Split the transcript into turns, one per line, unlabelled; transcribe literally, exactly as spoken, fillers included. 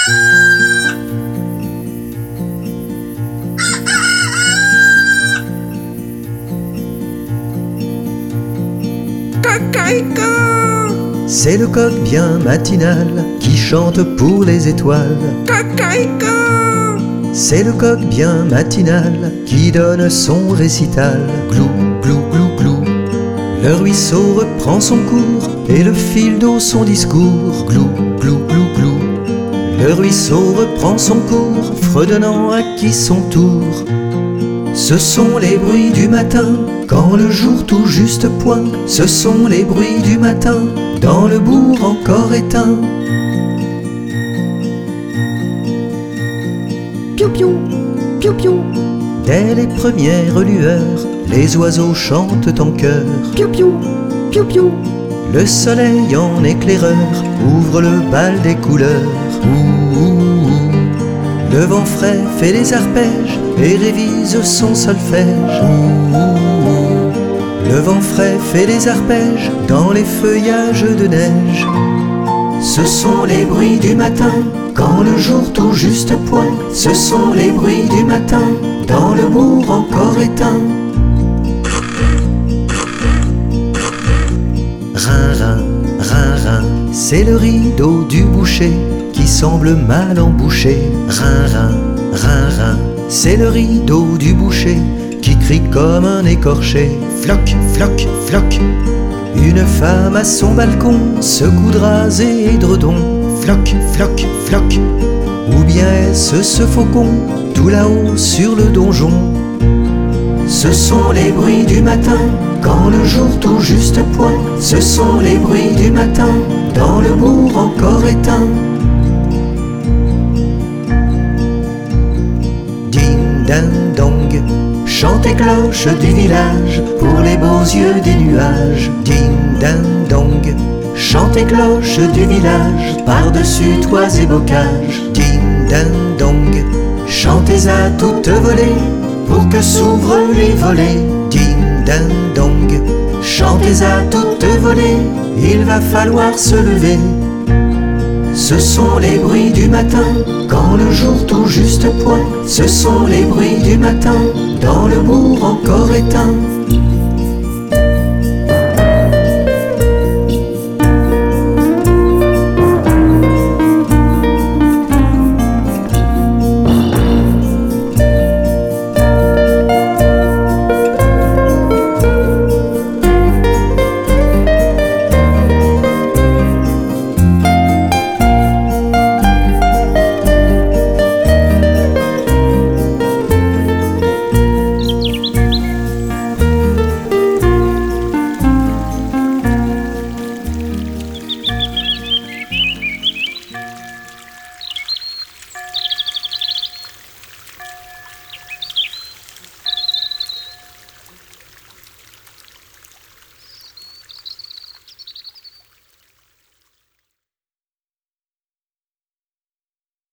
C'est le coq bien matinal qui chante pour les étoiles. C'est le coq bien matinal qui donne son récital. Glou, glou, glou, glou. Le ruisseau reprend son cours et le fil d'eau son discours. Glou, glou, glou, glou. Le ruisseau reprend son cours, fredonnant à qui son tour. Ce sont les bruits du matin, quand le jour tout juste pointe. Ce sont les bruits du matin, dans le bourg encore éteint.
Piou piou, piou piou.
Dès les premières lueurs, les oiseaux chantent en chœur.
Piou piou, piou piou.
Le soleil en éclaireur ouvre le bal des couleurs. Ouh, ouh, ouh. Le vent frais fait les arpèges et révise son solfège. Ouh, ouh, ouh. Le vent frais fait les arpèges dans les feuillages de neige. Ce sont les bruits du matin, quand le jour tout juste pointe. Ce sont les bruits du matin, dans le bourg encore éteint. Rin, rin, rin, rin, c'est le rideau du boucher qui semble mal embouché. Rin, rin, rin, rin, c'est le rideau du boucher qui crie comme un écorché. Floc, floc, floc. Une femme à son balcon secoue draps et édredons. Floc, floc, floc. Ou bien est-ce ce faucon tout là-haut sur le donjon? Ce sont les bruits du matin, quand le jour tout juste pointe. Ce sont les bruits du matin, dans le bourg encore éteint. Ding ding dong, chante et cloche du village pour les beaux yeux des nuages. Ding ding dong, chante et cloche du village par-dessus toits et bocages. Ding ding dong, chantez à toute volée pour que s'ouvrent les volets. Ding ding dong, chantez à toute volée, il va falloir se lever. Ce sont les bruits du matin, quand le jour tout juste pointe. Ce sont les bruits du matin, dans le bourg encore éteint.